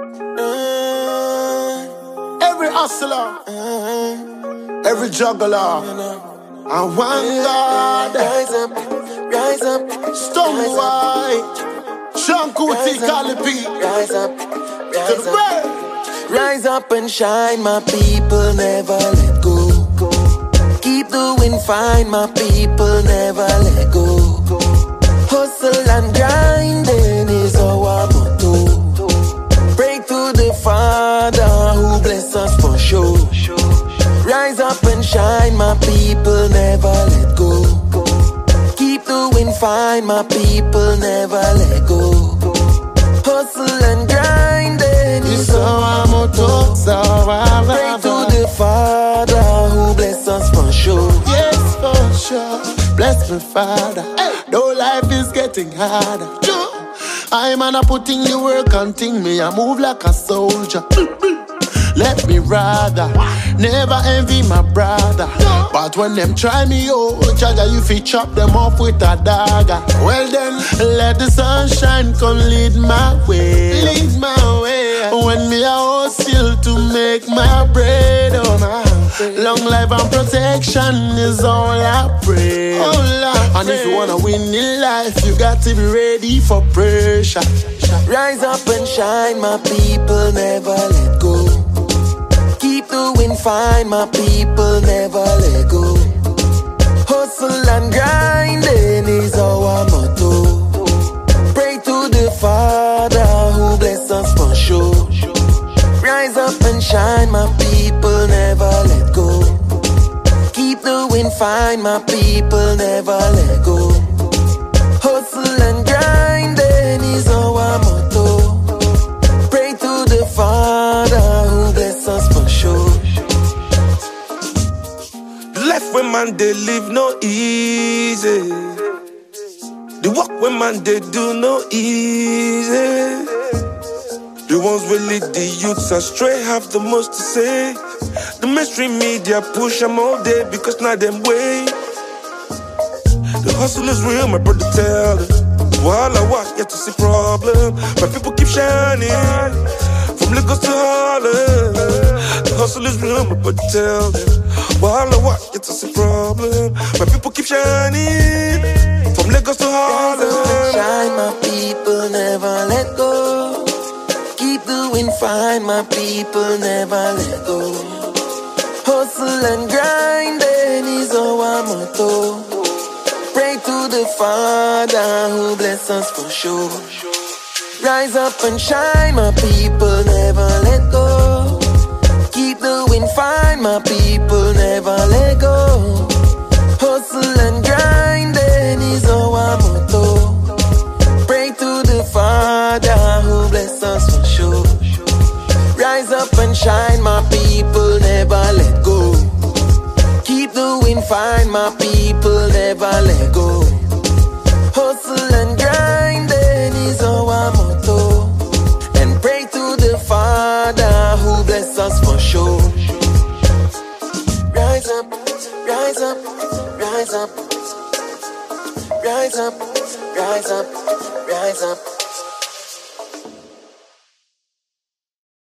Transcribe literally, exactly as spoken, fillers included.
Uh, every hustler, uh, every juggler, I want God. Rise up, rise up, Stone White, Shankuti Kalipi. rise up, rise up, rise up and shine, my people, never let go. Keep doing fine, my people, never let go. Hustle and grinding is our motto. Pray to the Father who bless us for sure. Rise up and shine, my people, never let go. Keep doing fine, my people, never let go. Hustle and grinding is our motto. Pray to the Father who bless us for sure. Yes, for sure. Bless me, Father. Hey. Though life is getting harder, I'm an putting the work and thing me. I move like a soldier. Let me rather never envy my brother. But when them try me, oh, Jaja, you fi chop them off with a dagger. Well then, let the sunshine come lead my way. Lead my way. When me a hustle to make my bread, oh my. Long life and protection is all I pray. All I and pray. If you wanna win in life, you got to be ready for pressure. Rise up and shine, my people, never let go. Keep doing fine, my people, never let go. Hustle and grinding is our motto. Pray to the Father who bless us for sure. Rise up and shine, my people, never let go. Keep doing fine, my people, never let go. Hustle and grinding is our motto. Pray to the Father who bless us for sure. The life when man they live no easy. The work when man they do no easy. The ones will lead the youths astray have the most to say. The mainstream media push them all day because now them way. The hustle is real, my brother tell them. While I walk, yet to see problem. My people keep shining from Lagos to Harlem. The hustle is real, my brother tell them. While I walk, yet to see problem. My people keep shining from Lagos to Harlem. Rise up and shine, my people, never let go. Keep doing fine, my people, never let go. Hustle and grinding is our motto. Pray to the Father who bless us for sure. Rise up and shine, my people, never let go. Keep doing fine, my people, never let go. Hustle and grinding is our motto. Pray to the Father who bless us for sure. Rise up and shine, my people, never let go. Keep doing fine, my people, never let go. Hustle and grinding is our motto. And pray to the Father who bless us for sure. Rise up, rise up, rise up. Rise up, rise up, rise up.